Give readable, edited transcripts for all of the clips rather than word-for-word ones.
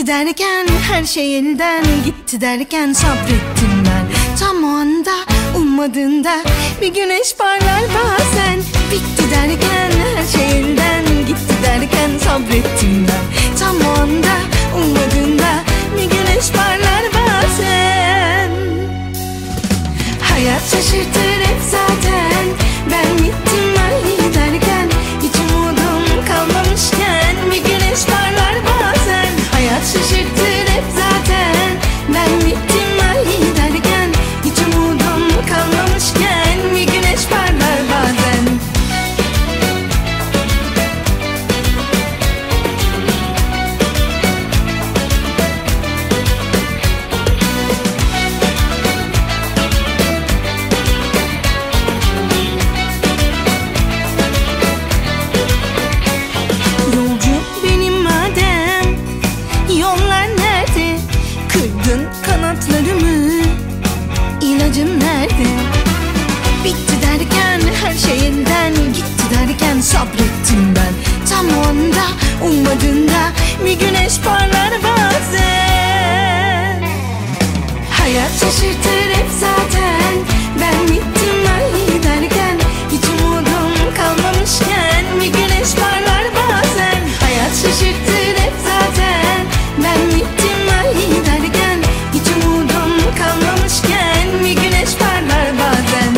Bitti derken her şey elden gitti derken sabrettim ben. Tam o anda ummadığında bir güneş parlar bazen. Bitti derken her şey elden gitti derken sabrettim ben. Tam o anda ummadığında bir güneş parlar bazen. Hayat şaşırtır hep zaten. Ben bittim ay derken hiç umudum kalmamışken bir güneş parlar bazen. Hayat şaşırtır hep zaten. Ben bittim ay derken hiç umudum kalmamışken bir güneş parlar bazen. Kanatlarımı, ilacım nerede? Bitti derken her şey elden gitti derken sabrettim ben. Tam o anda ummadığında bir güneş parlar bazen. Hayat şaşırtır hep zaten. Ben bittim ay derken hiç umudum kalmamışken bir güneş parlar bazen. Hayat şaşırtır hep zaten. Ben bittim ay derken hiç umudum kalmamışken bir güneş parlar bazen.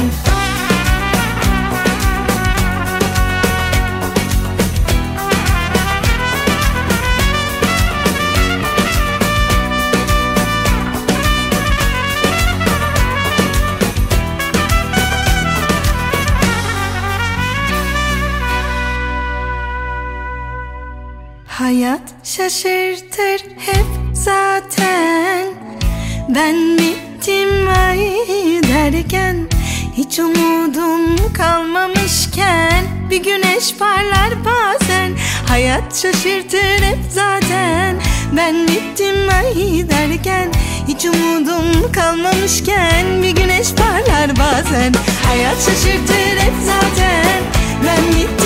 Hayat şaşırtır hep zaten. Ben bittim ay derken hiç umudum kalmamışken bir güneş parlar bazen. Hayat şaşırtır hep zaten. Ben bittim ay derken hiç umudum kalmamışken bir güneş parlar bazen. Hayat şaşırtır hep zaten. Ben bittim